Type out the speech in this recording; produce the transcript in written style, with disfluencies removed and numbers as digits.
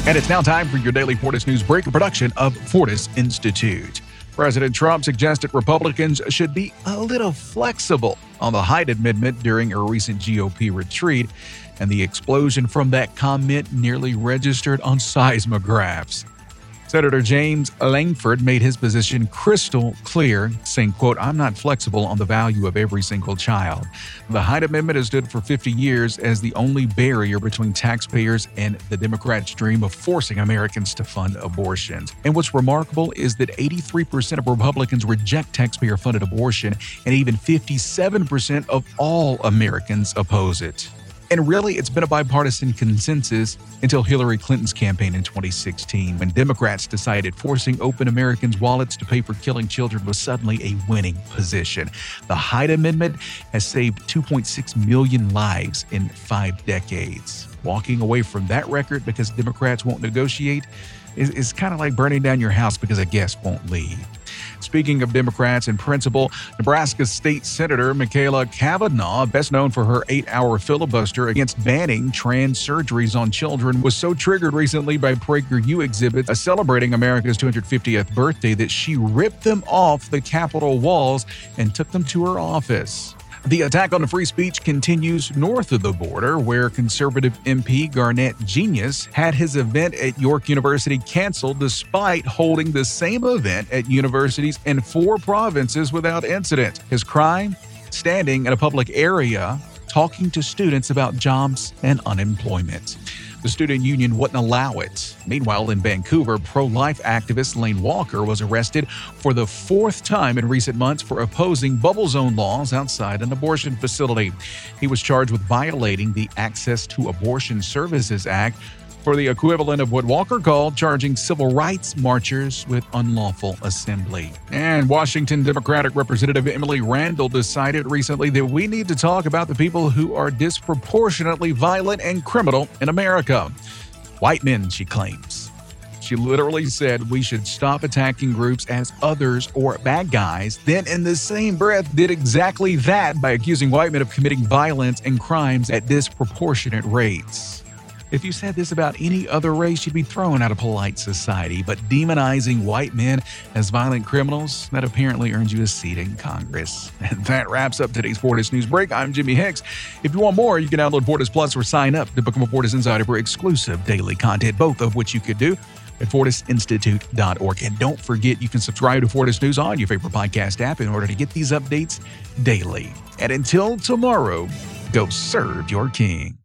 And it's now time for your daily Fortis News Break, a production of Fortis Institute. President Trump suggested Republicans should be a little flexible on the Hyde Amendment during a recent GOP retreat, and the explosion from that comment nearly registered on seismographs. Senator James Lankford made his position crystal clear, saying, quote, "I'm not flexible on the value of every single child. The Hyde Amendment has stood for 50 years as the only barrier between taxpayers and the Democrats' dream of forcing Americans to fund abortions. And what's remarkable is that 83% of Republicans reject taxpayer-funded abortion, and even 57% of all Americans oppose it. And really, it's been a bipartisan consensus until Hillary Clinton's campaign in 2016, when Democrats decided forcing open Americans' wallets to pay for killing children was suddenly a winning position. The Hyde Amendment has saved 2.6 million lives in 5 decades. Walking away from that record because Democrats won't negotiate is kind of like burning down your house because a guest won't leave. Speaking of Democrats in principle, Nebraska State Senator Michaela Cavanaugh, best known for her 8-hour filibuster against banning trans surgeries on children, was so triggered recently by PragerU exhibits celebrating America's 250th birthday that she ripped them off the Capitol walls and took them to her office. The attack on free speech continues north of the border, where conservative MP Garnett Genius had his event at York University canceled despite holding the same event at universities in 4 provinces without incident. His crime? Standing in a public area talking to students about jobs and unemployment. The student union wouldn't allow it. Meanwhile, in Vancouver, pro-life activist Lane Walker was arrested for the 4th time in recent months for opposing bubble zone laws outside an abortion facility. He was charged with violating the Access to Abortion Services Act for the equivalent of what Walker called charging civil rights marchers with unlawful assembly. And Washington Democratic Representative Emily Randall decided recently that we need to talk about the people who are disproportionately violent and criminal in America. White men, she claims. She literally said we should stop attacking groups as others or bad guys, then in the same breath did exactly that by accusing white men of committing violence and crimes at disproportionate rates. If you said this about any other race, you'd be thrown out of polite society. But demonizing white men as violent criminals, that apparently earns you a seat in Congress. And that wraps up today's Fortis News Break. I'm Jimmy Hicks. If you want more, you can download Fortis Plus or sign up to become a Fortis Insider for exclusive daily content, both of which you could do at fortisinstitute.org. And don't forget, you can subscribe to Fortis News on your favorite podcast app in order to get these updates daily. And until tomorrow, go serve your king.